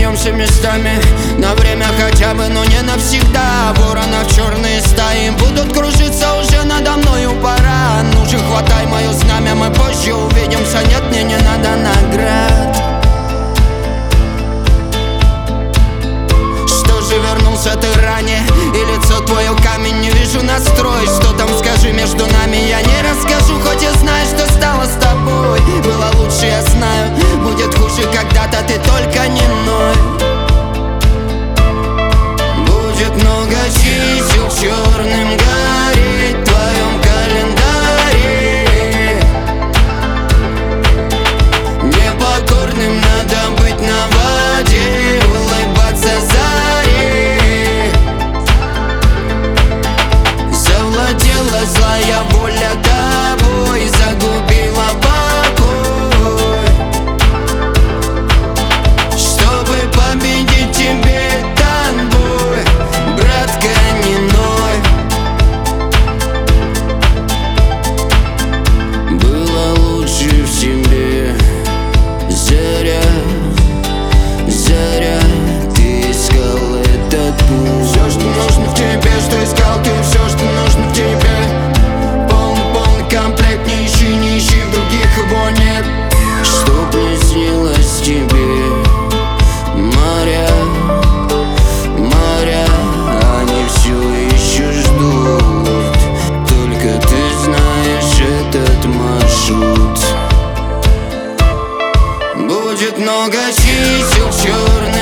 поменяемся местами на время хотя бы, но не навсегда. Воронов черные стаи будут кружиться уже надо мною, пора. Ну же, хватай мое знамя, мы позже увидимся. Нет, мне не надо наград. Что же, вернулся ты ранее, и лицо твое камень, не вижу настрой. Что там, скажи, между нами я не расскажу, хоть и знаю, что стало с тобой. Было лучше, я знаю, будет хуже когда-то, ты только не ной. Будет много чисел черным гореть в твоем календаре. Непокорным надо быть на воде, улыбаться заре. Завладела злая воля тобой, загубила покой. Чтобы победить тебе дан бой, братка, не ной. Было лучше в себе, заря, заря, ты искал этот путь. Все, что нужно в тебе, что искал ты, все, что нужно в тебе. Полный комплект, не ищи в других, его нет. Чтоб не снилось тебе моря, моря, они все еще ждут. Только ты знаешь этот маршрут. Будет много чисел черных